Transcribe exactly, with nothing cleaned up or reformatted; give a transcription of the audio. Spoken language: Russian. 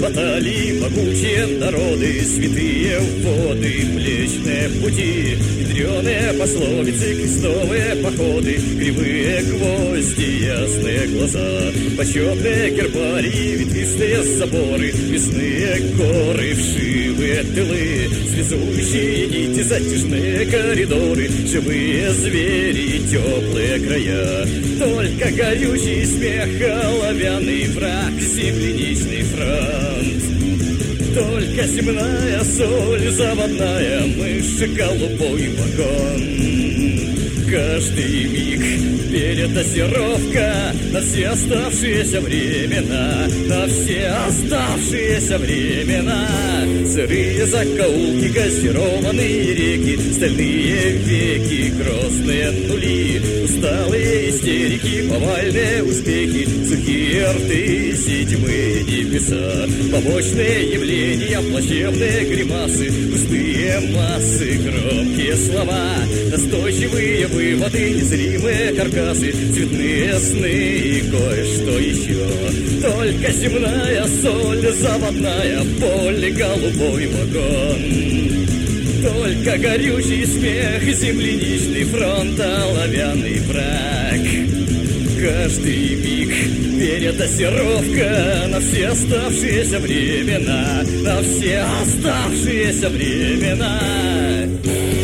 Рокотали могучие народы, святые воды, млечные пути, ядреные пословицы, крестовые походы, кривые гвозди, ясные глаза, почетные гербарии, ветвистые соборы, мясные горы, вшивые тылы, связующие нити, затяжные коридоры, живые звери, теплые края. Только горючий смех, оловянный враг, земляничный фронт. Только земная соль, заводная мышь, голубой вагон. Каждый миг передозировка на все оставшиеся времена, на все оставшиеся времена. Сырые закоулки, газированные реки, стальные веки, грозные нули, усталые истерики, повальные успехи, сухие рты, седьмые небеса, побочные явления, плачевные гримасы, пустые массы, громкие слова, настойчивые выводы, незримые каркасы, цветные сны и кое-что еще. Только земная соль, заводная боль, голубой вагон. Только горючий смех, земляничный фронт, оловянный враг. Каждый миг передозировка на все оставшиеся времена, на все оставшиеся времена.